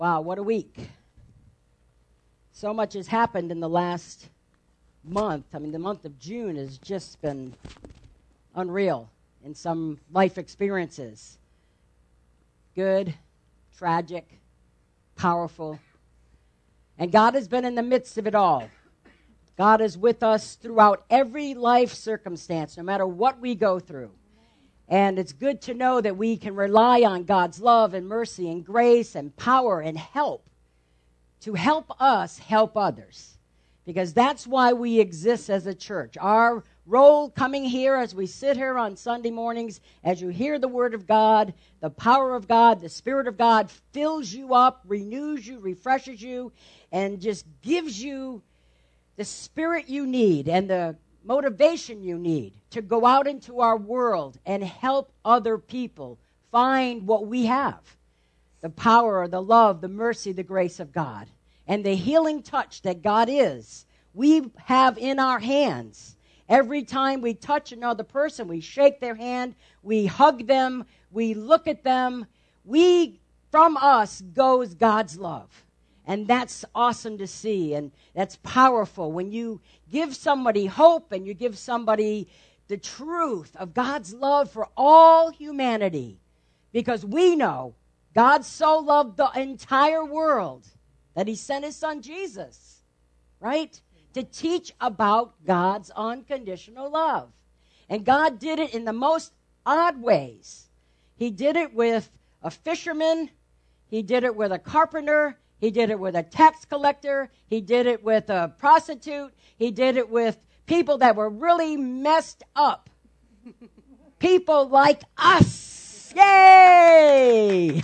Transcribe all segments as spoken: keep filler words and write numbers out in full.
Wow, what a week. So much has happened in the last month. I mean, the month of June has just been unreal in some life experiences. Good, tragic, powerful. And God has been in the midst of it all. God is with us throughout every life circumstance, no matter what we go through. And it's good to know that we can rely on God's love and mercy and grace and power and help to help us help others. Because that's why we exist as a church. Our role coming here as we sit here on Sunday mornings, as you hear the Word of God, the power of God, the Spirit of God fills you up, renews you, refreshes you, and just gives you the spirit you need and the motivation you need to go out into our world and help other people find what we have. The power, the love, the mercy, the grace of God. And the healing touch that God is, we have in our hands. Every time we touch another person, we shake their hand, we hug them, we look at them. We, from us, goes God's love. And that's awesome to see, and that's powerful. When you give somebody hope and you give somebody the truth of God's love for all humanity, because we know God so loved the entire world that he sent his son Jesus, right, to teach about God's unconditional love. And God did it in the most odd ways. He did it with a fisherman. He did it with a carpenter. He did it with a tax collector. He did it with a prostitute. He did it with people that were really messed up. People like us. Yay!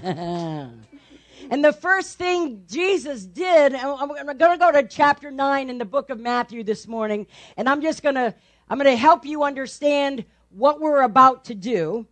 And the first thing Jesus did, and I'm going to go to chapter nine in the book of Matthew this morning, and I'm just going to, I'm going to help you understand what we're about to do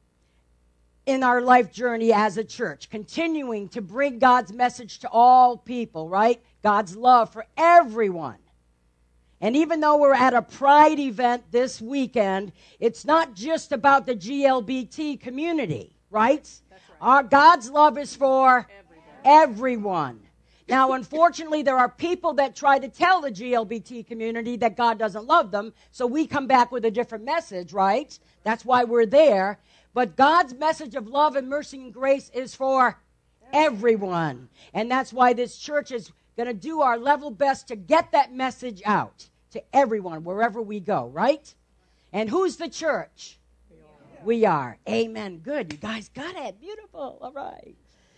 in our life journey as a church, continuing to bring God's message to all people, right? God's love for everyone. And even though we're at a Pride event this weekend, it's not just about the G L B T community, right? That's right. Our God's love is for everyone. everyone. Now, unfortunately, there are people that try to tell the G L B T community that God doesn't love them, so we come back with a different message, right? That's why we're there. But God's message of love and mercy and grace is for everyone. And that's why this church is going to do our level best to get that message out to everyone, wherever we go, right? And who's the church? We are. Amen. Good. You guys got it. Beautiful. All right.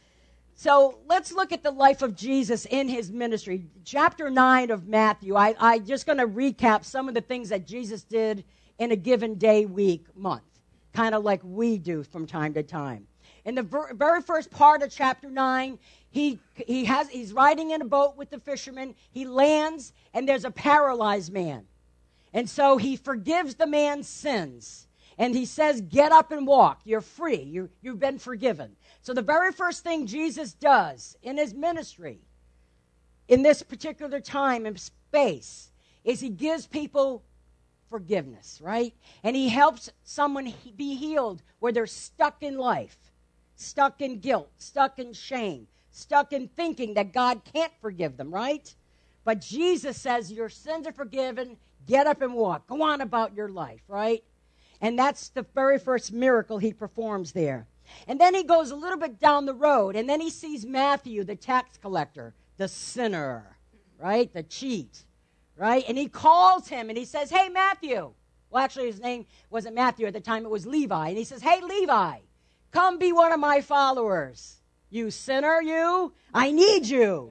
So let's look at the life of Jesus in his ministry. Chapter nine of Matthew. I, I just going to recap some of the things that Jesus did in a given day, week, month. Kind of like we do from time to time. In the ver- very first part of chapter nine, he he has he's riding in a boat with the fishermen. He lands, and there's a paralyzed man. And so he forgives the man's sins. And he says, get up and walk. You're free. You, you've been forgiven. So the very first thing Jesus does in his ministry, in this particular time and space, is he gives people forgiveness, right? And he helps someone he- be healed where they're stuck in life, stuck in guilt, stuck in shame, stuck in thinking that God can't forgive them, right? But Jesus says, your sins are forgiven, get up and walk, go on about your life, right? And that's the very first miracle he performs there. And then he goes a little bit down the road, and then he sees Matthew, the tax collector, the sinner, right? The cheat. Right? And he calls him and he says, hey, Matthew. Well, actually, his name wasn't Matthew at the time. It was Levi. And he says, hey, Levi, come be one of my followers. You sinner, you. I need you.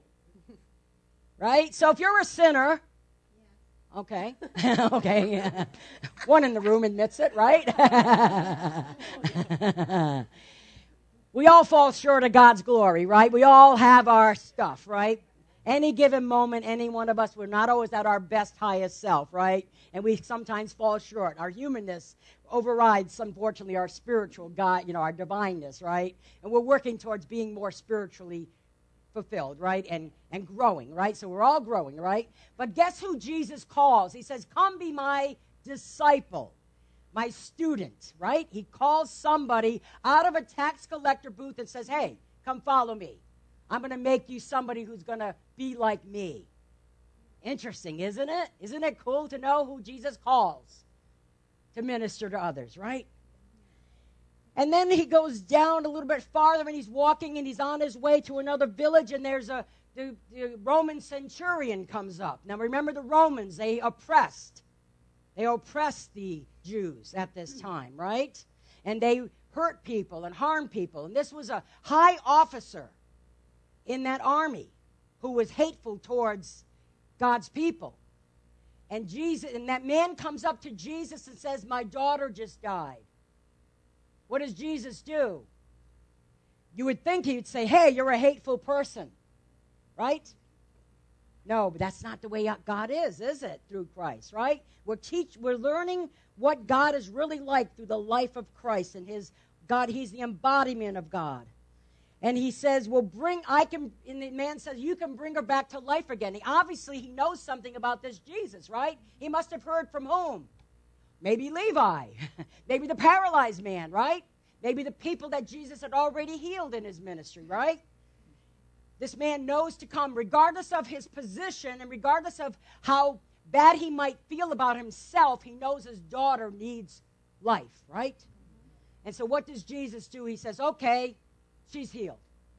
Right? So if you're a sinner, okay. okay. Yeah. One in the room admits it, right? We all fall short of God's glory, right? We all have our stuff, right? Any given moment, any one of us, we're not always at our best, highest self, right? And we sometimes fall short. Our humanness overrides, unfortunately, our spiritual God, you know, our divineness, right? And we're working towards being more spiritually fulfilled, right? And, and growing, right? So we're all growing, right? But guess who Jesus calls? He says, come be my disciple, my student, right? He calls somebody out of a tax collector booth and says, hey, come follow me. I'm going to make you somebody who's going to be like me. Interesting, isn't it? Isn't it cool to know who Jesus calls to minister to others, right? And then he goes down a little bit farther, and he's walking, and he's on his way to another village, and there's a the, the Roman centurion comes up. Now remember, the Romans, they oppressed. They oppressed the Jews at this time, right? And they hurt people and harmed people. And this was a high officer in that army who was hateful towards God's people. And Jesus, and that man comes up to Jesus and says, my daughter just died. What does Jesus do? You would think he would say, hey, you're a hateful person, right? No, but that's not the way God is, is it, through Christ, right? We're teach, we're learning what God is really like through the life of Christ and his God. He's the embodiment of God. And he says, well, bring, I can, and the man says, you can bring her back to life again. He, obviously, he knows something about this Jesus, right? He must have heard from whom? Maybe Levi. Maybe the paralyzed man, right? Maybe the people that Jesus had already healed in his ministry, right? This man knows to come, regardless of his position and regardless of how bad he might feel about himself, he knows his daughter needs life, right? And so what does Jesus do? He says, okay, she's healed.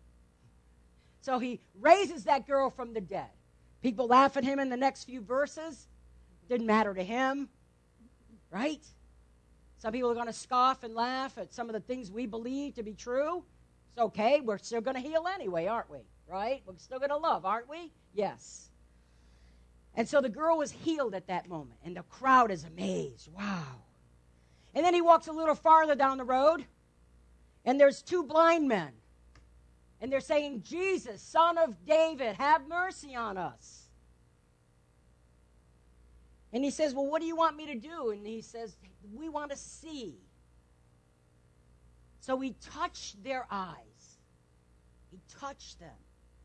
So he raises that girl from the dead. People laugh at him in the next few verses. Didn't matter to him, right? Some people are going to scoff and laugh at some of the things we believe to be true. It's okay. We're still going to heal anyway, aren't we? Right? We're still going to love, aren't we? Yes. And so the girl was healed at that moment, and the crowd is amazed. Wow. And then he walks a little farther down the road, and there's two blind men. And they're saying, Jesus, Son of David, have mercy on us. And he says, well, what do you want me to do? And he says, we want to see. So he touched their eyes. He touched them.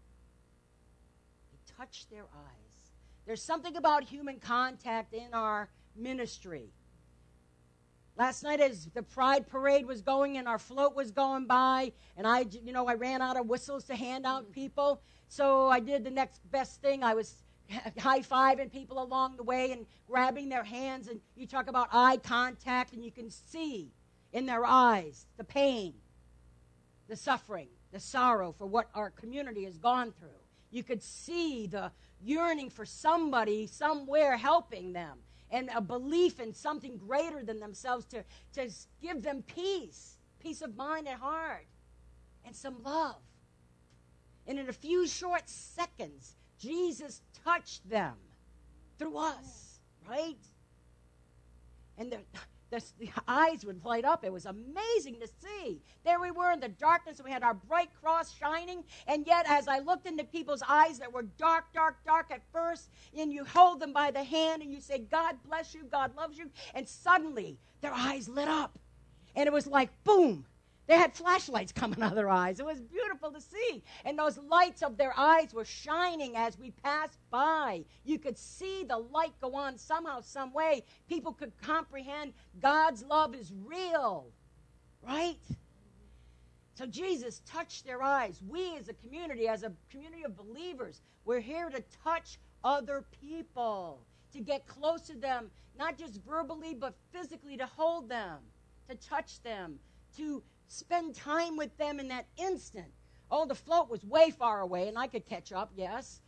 He touched their eyes. There's something about human contact in our ministry. Last night as the Pride Parade was going and our float was going by, and I, you know, I ran out of whistles to hand out people, so I did the next best thing. I was high-fiving people along the way and grabbing their hands, and you talk about eye contact, and you can see in their eyes the pain, the suffering, the sorrow for what our community has gone through. You could see the yearning for somebody somewhere helping them, and a belief in something greater than themselves to, to give them peace, peace of mind and heart, and some love. And in a few short seconds, Jesus touched them through us, right? And the, the, the eyes would light up. It was amazing to see. There we were in the darkness, and we had our bright cross shining, and yet as I looked into people's eyes that were dark, dark, dark at first, and you hold them by the hand, and you say, God bless you, God loves you, and suddenly their eyes lit up. And it was like, boom. They had flashlights coming out of their eyes. It was beautiful to see. And those lights of their eyes were shining as we passed by. You could see the light go on somehow, some way. People could comprehend God's love is real, right? So Jesus touched their eyes. We as a community, as a community of believers, we're here to touch other people, to get close to them, not just verbally, but physically, to hold them, to touch them, to spend time with them in that instant. Oh, the float was way far away, and I could catch up, yes.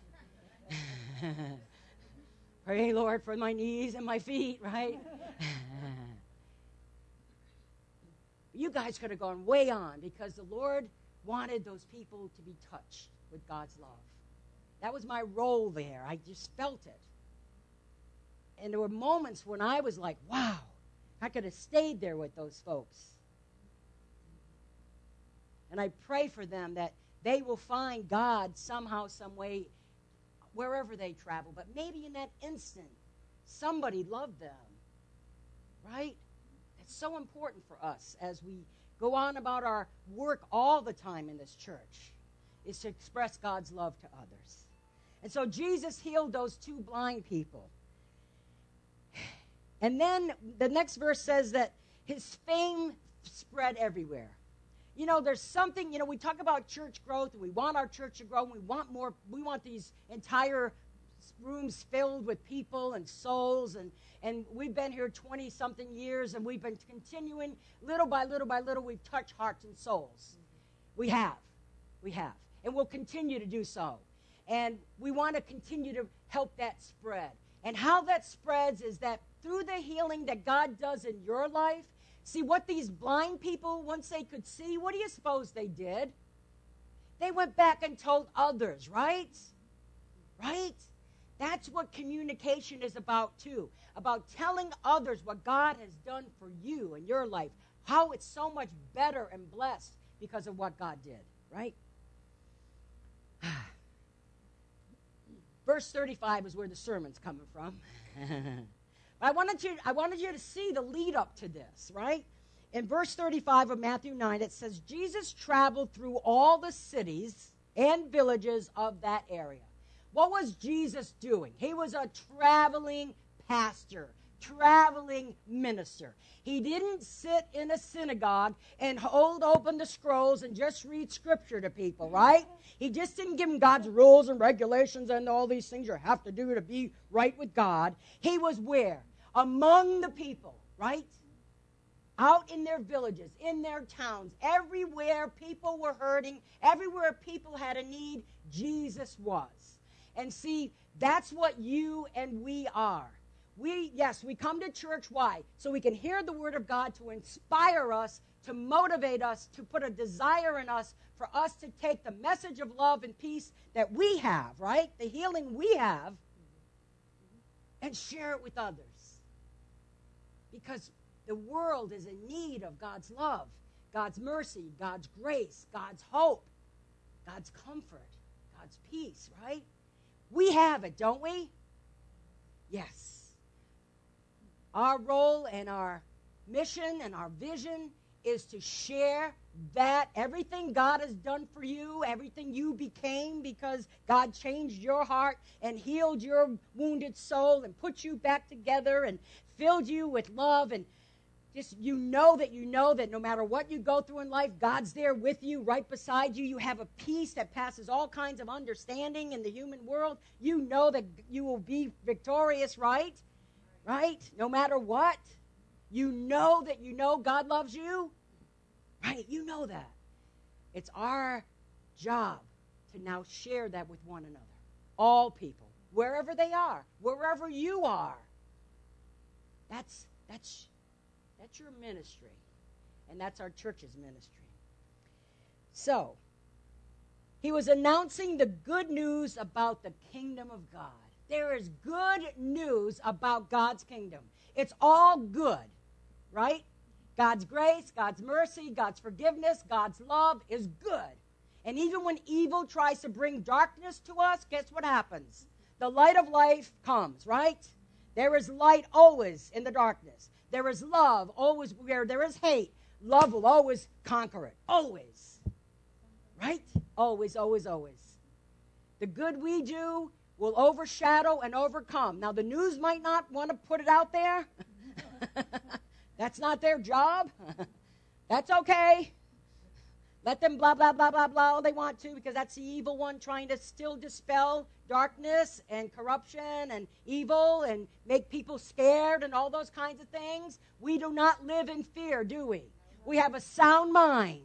Pray, Lord, for my knees and my feet, right? You guys could have gone way on because the Lord wanted those people to be touched with God's love. That was my role there. I just felt it. And there were moments when I was like, wow, I could have stayed there with those folks. And I pray for them that they will find God somehow, some way, wherever they travel. But maybe in that instant, somebody loved them, right? It's so important for us as we go on about our work all the time in this church, is to express God's love to others. And so Jesus healed those two blind people. And then the next verse says that his fame spread everywhere. you know, there's something, you know, we talk about church growth, and we want our church to grow, and we want more, we want these entire rooms filled with people and souls, and, and we've been here twenty-something years, and we've been continuing, little by little by little, we've touched hearts and souls. We have. We have. And we'll continue to do so. And we want to continue to help that spread. And how that spreads is that through the healing that God does in your life, see what these blind people, once they could see, what do you suppose they did? They went back and told others, right? Right? That's what communication is about too. About telling others what God has done for you in your life. How it's so much better and blessed because of what God did, right? Verse thirty-five is where the sermon's coming from. But I wanted you, I wanted you to see the lead up to this, right? In verse thirty-five of Matthew nine, it says, Jesus traveled through all the cities and villages of that area. What was Jesus doing? He was a traveling pastor, traveling minister. He didn't sit in a synagogue and hold open the scrolls and just read scripture to people, right? He just didn't give them God's rules and regulations and all these things you have to do to be right with God. He was where? Among the people, right? Out in their villages, in their towns, everywhere people were hurting, everywhere people had a need, Jesus was. And see, that's what you and we are. We, yes, we come to church. Why? So we can hear the word of God to inspire us, to motivate us, to put a desire in us for us to take the message of love and peace that we have, right? The healing we have, and share it with others. Because the world is in need of God's love, God's mercy, God's grace, God's hope, God's comfort, God's peace, right? We have it, don't we? Yes. Our role and our mission and our vision is to share that, everything God has done for you, everything you became because God changed your heart and healed your wounded soul and put you back together and filled you with love, and just you know that you know that no matter what you go through in life, God's there with you, right beside you. You have a peace that passes all kinds of understanding in the human world. You know that you will be victorious, right? Right? No matter what. You know that you know God loves you. Right? You know that. It's our job to now share that with one another. All people, wherever they are, wherever you are. That's that's that's your ministry. And that's our church's ministry. So, he was announcing the good news about the kingdom of God. There is good news about God's kingdom. It's all good, right? God's grace, God's mercy, God's forgiveness, God's love is good. And even when evil tries to bring darkness to us, guess what happens? The light of life comes, right? There is light always in the darkness. There is love always where there is hate. Love will always conquer it. Always. Right? Always, always, always. The good we do will overshadow and overcome. Now, the news might not want to put it out there. That's not their job. That's okay. Let them blah, blah, blah, blah, blah all they want to, because that's the evil one trying to still dispel darkness and corruption and evil and make people scared and all those kinds of things. We do not live in fear, do we? We have a sound mind.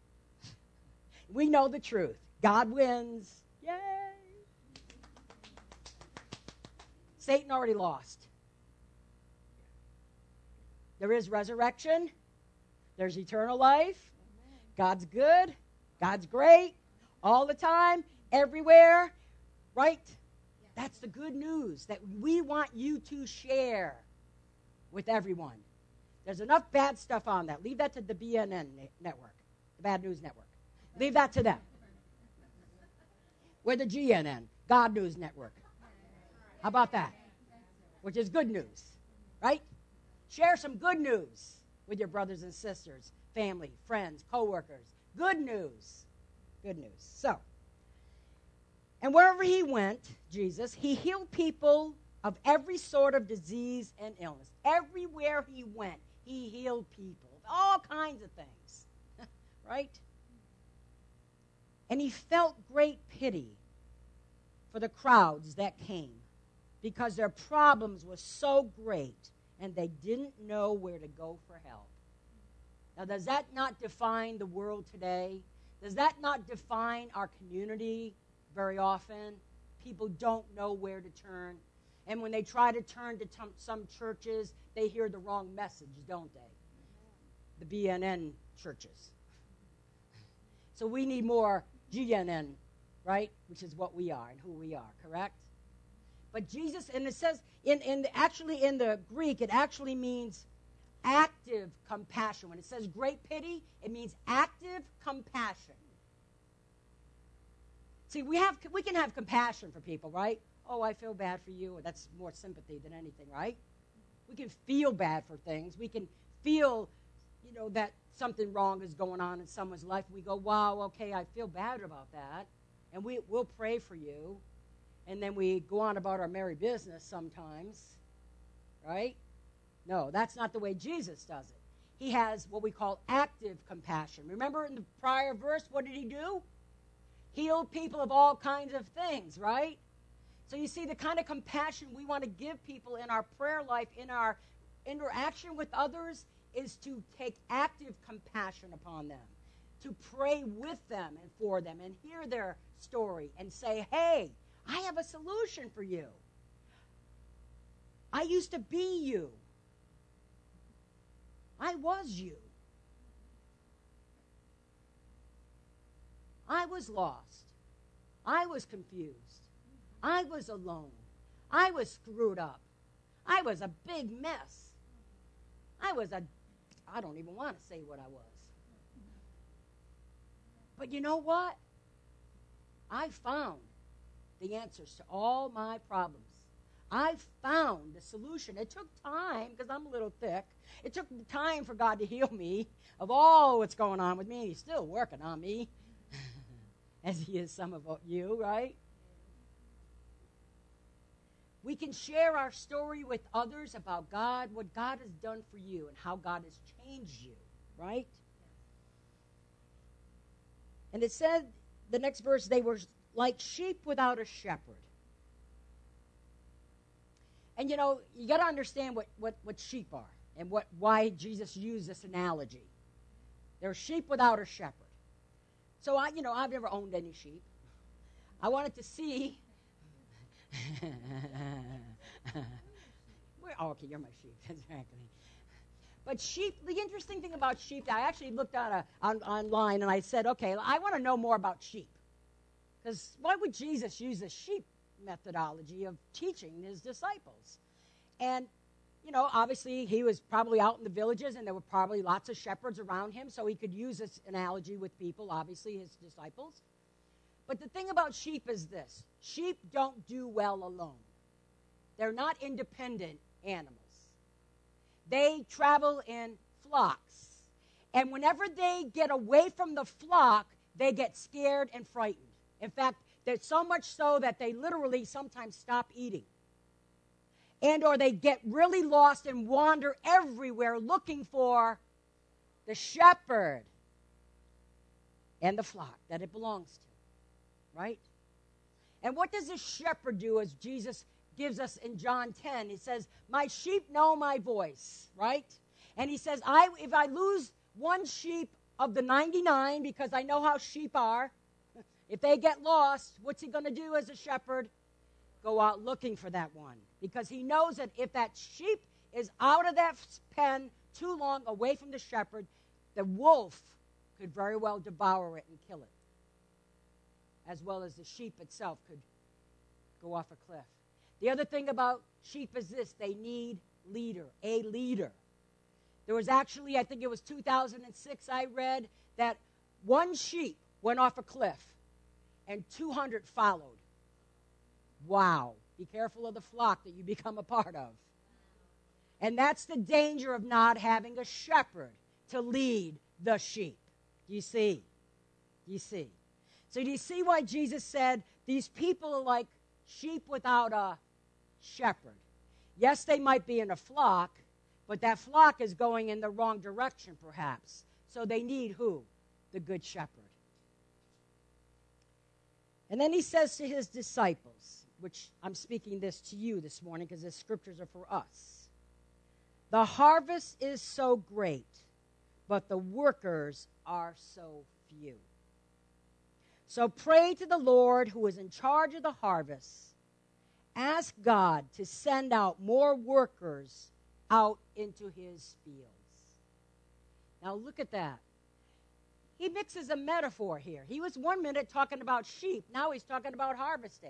We know the truth. God wins. Yay! Satan already lost. There is resurrection. There's eternal life. God's good. God's great. All the time. Everywhere. Right? That's the good news that we want you to share with everyone. There's enough bad stuff on that. Leave that to the B N N network, the Bad News Network. Leave that to them. We're the G N N, God News Network. How about that? Which is good news, right? Share some good news with your brothers and sisters, family, friends, coworkers. Good news. Good news. So, and wherever he went, Jesus, he healed people of every sort of disease and illness. Everywhere he went, he healed people. All kinds of things, right? And he felt great pity for the crowds that came because their problems were so great and they didn't know where to go for help. Now, does that not define the world today? Does that not define our community very often? People don't know where to turn. And when they try to turn to t- some churches, they hear the wrong message, don't they? The B N N churches. So we need more G N N, right? Which is what we are and who we are, correct? But Jesus, and it says, in, in the, actually in the Greek, it actually means active compassion. When it says great pity, it means active compassion. See, we have we can have compassion for people, right? Oh, I feel bad for you. Or that's more sympathy than anything, right? We can feel bad for things. We can feel, you know, that something wrong is going on in someone's life. We go, wow, okay, I feel bad about that. And we, we'll pray for you. And then we go on about our merry business sometimes, right? No, that's not the way Jesus does it. He has what we call active compassion. Remember in the prior verse, what did he do? Healed people of all kinds of things, right? So you see the kind of compassion we want to give people in our prayer life, in our interaction with others, is to take active compassion upon them, to pray with them and for them and hear their story and say, hey, I have a solution for you. I used to be you. I was you. I was lost. I was confused. I was alone. I was screwed up. I was a big mess. I was a, I don't even want to say what I was. But you know what? I found the answers to all my problems. I found the solution. It took time because I'm a little thick. It took time for God to heal me of all what's going on with me. He's still working on me, as he is some of you, right? We can share our story with others about God, what God has done for you, and how God has changed you, right? And it said, the next verse, they were like sheep without a shepherd. And, you know, you got to understand what, what, what sheep are and what why Jesus used this analogy. They're sheep without a shepherd. So, I, you know, I've never owned any sheep. I wanted to see. Where, oh, okay, you're my sheep. Exactly. But sheep, the interesting thing about sheep, I actually looked on, a, on online and I said, okay, I want to know more about sheep. Because why would Jesus use a sheep methodology of teaching his disciples? And, you know, obviously he was probably out in the villages and there were probably lots of shepherds around him, so he could use this analogy with people, obviously his disciples. But the thing about sheep is this: sheep don't do well alone. They're not independent animals. They travel in flocks. And whenever they get away from the flock, they get scared and frightened. In fact, there's so much so that they literally sometimes stop eating. And or they get really lost and wander everywhere looking for the shepherd and the flock that it belongs to. Right? And what does the shepherd do, as Jesus gives us in John ten? He says, my sheep know my voice, right? And he says, I if I lose one sheep of the ninety-nine, because I know how sheep are, if they get lost, what's he going to do as a shepherd? Go out looking for that one. Because he knows that if that sheep is out of that pen too long away from the shepherd, the wolf could very well devour it and kill it, as well as the sheep itself could go off a cliff. The other thing about sheep is this: they need leader, a leader. There was actually, I think it was two thousand six, I read that one sheep went off a cliff and two hundred followed. Wow. Be careful of the flock that you become a part of. And that's the danger of not having a shepherd to lead the sheep. Do you see? Do you see? So do you see why Jesus said these people are like sheep without a shepherd? Yes, they might be in a flock, but that flock is going in the wrong direction perhaps. So they need who? The good shepherd. And then he says to his disciples, which I'm speaking this to you this morning because the scriptures are for us. The harvest is so great, but the workers are so few. So pray to the Lord who is in charge of the harvest. Ask God to send out more workers out into his fields. Now look at that. He mixes a metaphor here. He was one minute talking about sheep. Now he's talking about harvesting.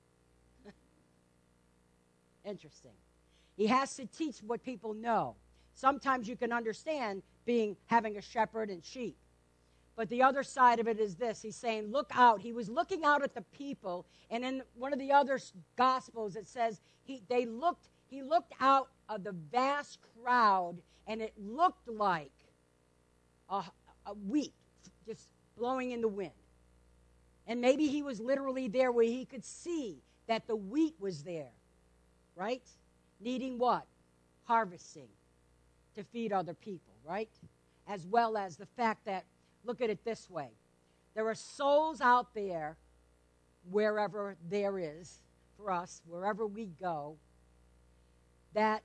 Interesting. He has to teach what people know. Sometimes you can understand being having a shepherd and sheep. But the other side of it is this. He's saying, look out. He was looking out at the people. And in one of the other Gospels, it says he, they looked, he looked out of the vast crowd, and it looked like a, a wheat just blowing in the wind. And maybe he was literally there where he could see that the wheat was there, right? Needing what? Harvesting to feed other people, right? As well as the fact that, look at it this way. There are souls out there, wherever there is, for us, wherever we go, that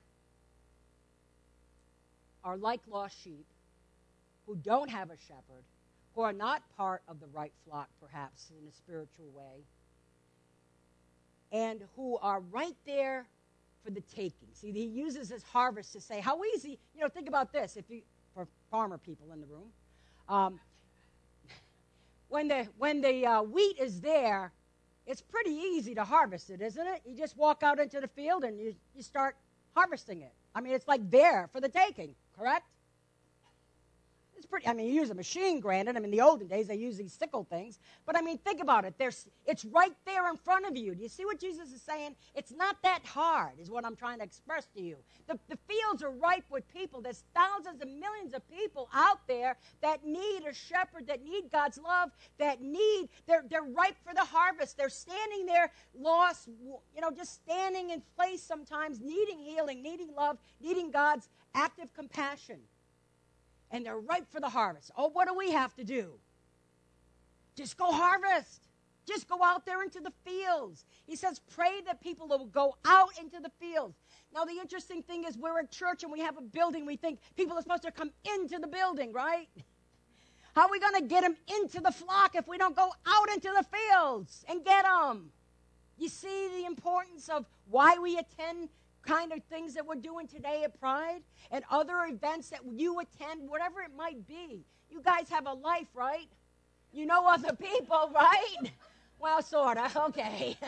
are like lost sheep, who don't have a shepherd, who are not part of the right flock, perhaps, in a spiritual way, and who are right there for the taking. See, he uses his harvest to say, how easy, you know, think about this, if you, for farmer people in the room, um, when the, when the uh, wheat is there, it's pretty easy to harvest it, isn't it? You just walk out into the field and you, you start harvesting it. I mean, it's like there for the taking, correct? It's pretty, I mean, you use a machine, granted. I mean, in the olden days, they used these sickle things. But, I mean, think about it. There's, it's right there in front of you. Do you see what Jesus is saying? It's not that hard, is what I'm trying to express to you. The, the fields are ripe with people. There's thousands and millions of people out there that need a shepherd, that need God's love, that need, they're, they're ripe for the harvest. They're standing there lost, you know, just standing in place sometimes, needing healing, needing love, needing God's active compassion. And they're ripe for the harvest. Oh, what do we have to do? Just go harvest. Just go out there into the fields. He says, pray that people will go out into the fields. Now, the interesting thing is we're at church and we have a building. We think people are supposed to come into the building, right? How are we going to get them into the flock if we don't go out into the fields and get them? You see the importance of why we attend kind of things that we're doing today at Pride and other events that you attend, whatever it might be. You guys have a life, right? You know other people, right? Well, sort of. Okay.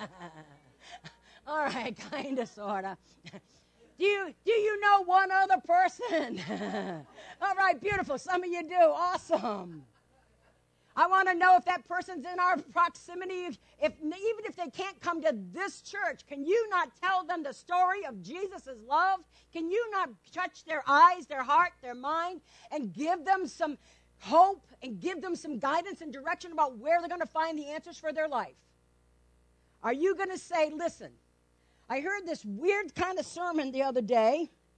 All right, kind of, sort of. Do you, do you know one other person? All right, beautiful. Some of you do. Awesome. I want to know if that person's in our proximity. If, if even if they can't come to this church, can you not tell them the story of Jesus' love? Can you not touch their eyes, their heart, their mind, and give them some hope and give them some guidance and direction about where they're going to find the answers for their life? Are you going to say, listen, I heard this weird kind of sermon the other day.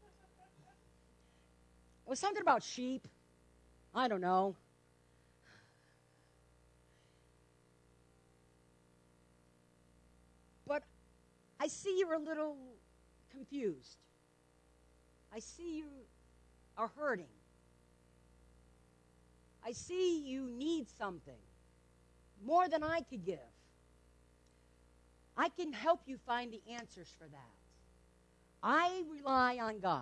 It was something about sheep. I don't know. I see you're a little confused. I see you are hurting. I see you need something more than I could give. I can help you find the answers for that. I rely on God.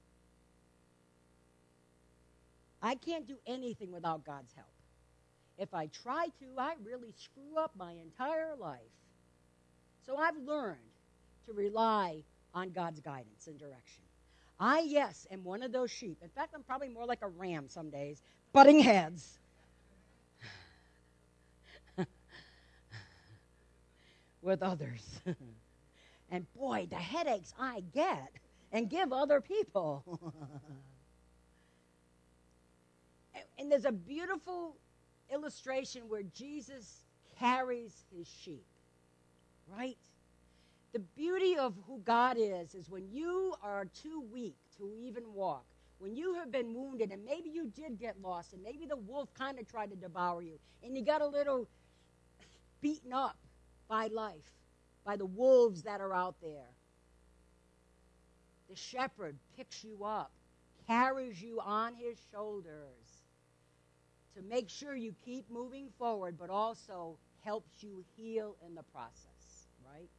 I can't do anything without God's help. If I try to, I really screw up my entire life. So I've learned to rely on God's guidance and direction. I, yes, am one of those sheep. In fact, I'm probably more like a ram some days, butting heads. With others. And boy, the headaches I get and give other people. And there's a beautiful illustration where Jesus carries his sheep, right? The beauty of who God is is when you are too weak to even walk, when you have been wounded and maybe you did get lost and maybe the wolf kind of tried to devour you and you got a little beaten up by life, by the wolves that are out there. The shepherd picks you up, carries you on his shoulders to make sure you keep moving forward, but also helps you heal in the process, right?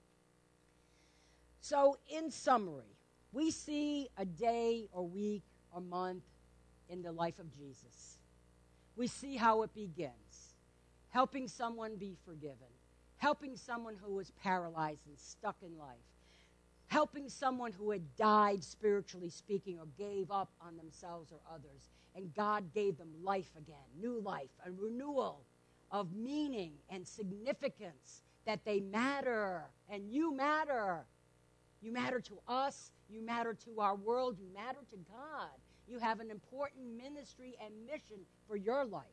So, in summary, we see a day or week or month in the life of Jesus. We see how it begins, helping someone be forgiven, helping someone who was paralyzed and stuck in life, helping someone who had died, spiritually speaking, or gave up on themselves or others, and God gave them life again, new life, a renewal of meaning and significance, that they matter, and you matter. You matter to us, you matter to our world, you matter to God. You have an important ministry and mission for your life.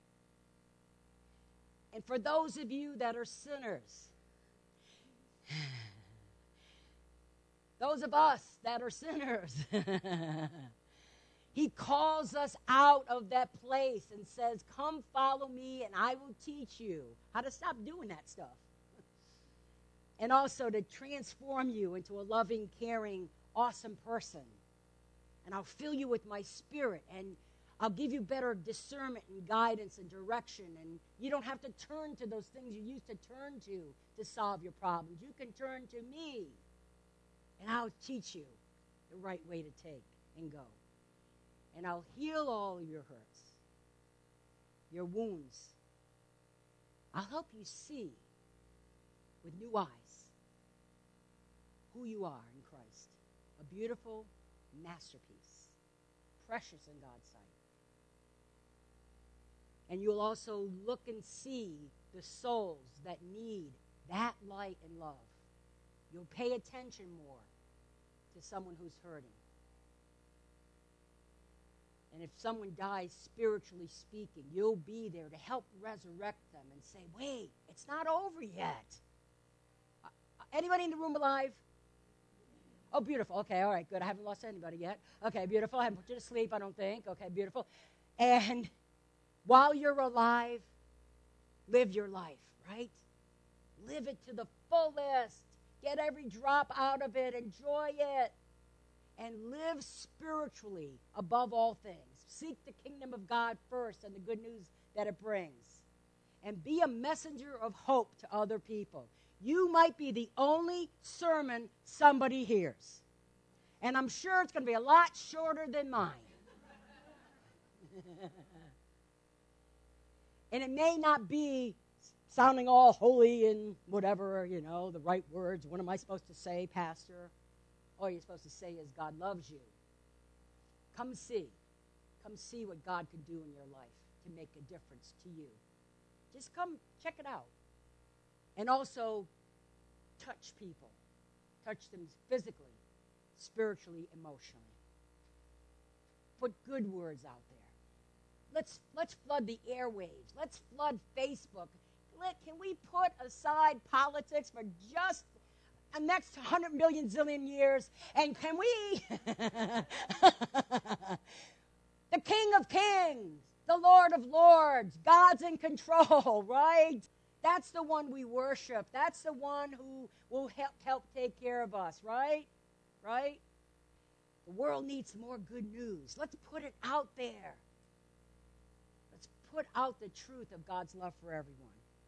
And for those of you that are sinners, those of us that are sinners, he calls us out of that place and says, come follow me and I will teach you how to stop doing that stuff. And also to transform you into a loving, caring, awesome person. And I'll fill you with my spirit, and I'll give you better discernment and guidance and direction. And you don't have to turn to those things you used to turn to to solve your problems. You can turn to me, and I'll teach you the right way to take and go. And I'll heal all of your hurts, your wounds. I'll help you see with new eyes who you are in Christ. A beautiful masterpiece, precious in God's sight. And you'll also look and see the souls that need that light and love. You'll pay attention more to someone who's hurting. And if someone dies, spiritually speaking, you'll be there to help resurrect them and say, wait, it's not over yet. Uh, anybody in the room alive? Oh, beautiful. Okay, all right, good. I haven't lost anybody yet. Okay, beautiful. I haven't put you to sleep, I don't think. Okay, beautiful. And while you're alive, live your life, right? Live it to the fullest. Get every drop out of it. Enjoy it. And live spiritually above all things. Seek the kingdom of God first and the good news that it brings. And be a messenger of hope to other people. You might be the only sermon somebody hears. And I'm sure it's going to be a lot shorter than mine. And it may not be sounding all holy and whatever, you know, the right words. What am I supposed to say, Pastor? All you're supposed to say is God loves you. Come see. Come see what God can do in your life to make a difference to you. Just come check it out. And also touch people. Touch them physically, spiritually, emotionally. Put good words out there. Let's, let's flood the airwaves. Let's flood Facebook. Let, can we put aside politics for just the next one hundred million zillion years? And can we, the King of Kings, the Lord of Lords, God's in control, right? That's the one we worship. That's the one who will help, help take care of us, right? Right? The world needs more good news. Let's put it out there. Let's put out the truth of God's love for everyone.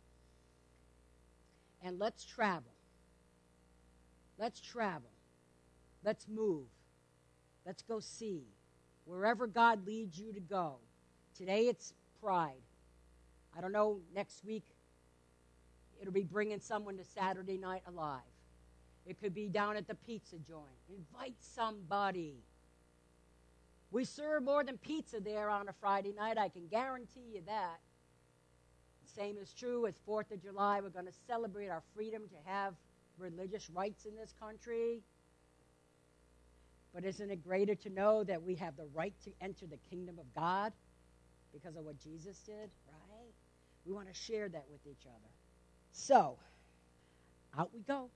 And let's travel. Let's travel. Let's move. Let's go see. Wherever God leads you to go. Today it's Pride. I don't know, next week it'll be bringing someone to Saturday Night Alive. It could be down at the pizza joint. Invite somebody. We serve more than pizza there on a Friday night. I can guarantee you that. The same is true with fourth of July. We're going to celebrate our freedom to have religious rights in this country. But isn't it greater to know that we have the right to enter the kingdom of God because of what Jesus did, right? We want to share that with each other. So, out we go.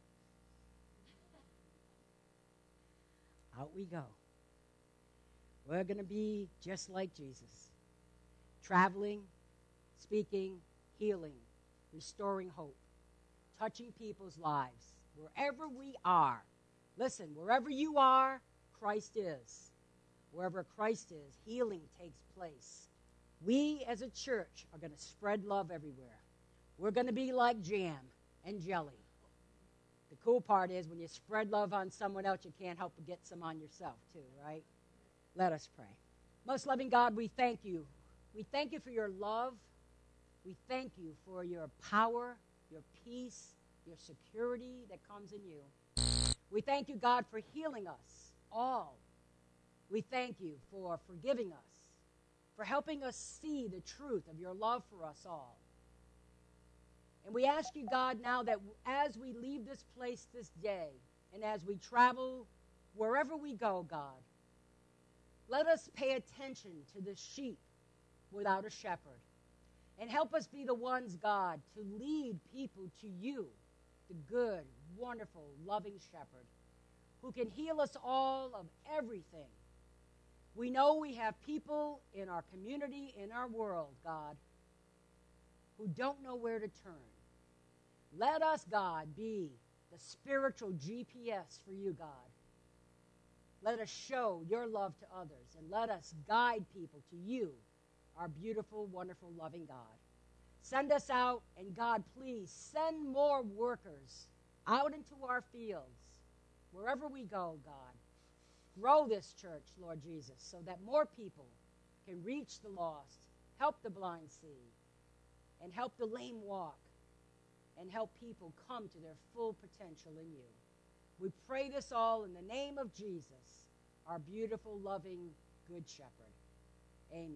Out we go. We're going to be just like Jesus. Traveling, speaking, healing, restoring hope, touching people's lives, wherever we are. Listen, wherever you are, Christ is. Wherever Christ is, healing takes place. We as a church are going to spread love everywhere. We're going to be like jam and jelly. The cool part is when you spread love on someone else, you can't help but get some on yourself too, right? Let us pray. Most loving God, we thank you. We thank you for your love. We thank you for your power, your peace, your security that comes in you. We thank you, God, for healing us all. We thank you for forgiving us, for helping us see the truth of your love for us all. And we ask you, God, now that as we leave this place this day and as we travel wherever we go, God, let us pay attention to the sheep without a shepherd. And help us be the ones, God, to lead people to you, the good, wonderful, loving shepherd, who can heal us all of everything. We know we have people in our community, in our world, God, who don't know where to turn. Let us, God, be the spiritual G P S for you, God. Let us show your love to others, and let us guide people to you, our beautiful, wonderful, loving God. Send us out, and God, please send more workers out into our fields, wherever we go, God. Grow this church, Lord Jesus, so that more people can reach the lost, help the blind see, and help the lame walk, and help people come to their full potential in you. We pray this all in the name of Jesus, our beautiful, loving, good shepherd. Amen.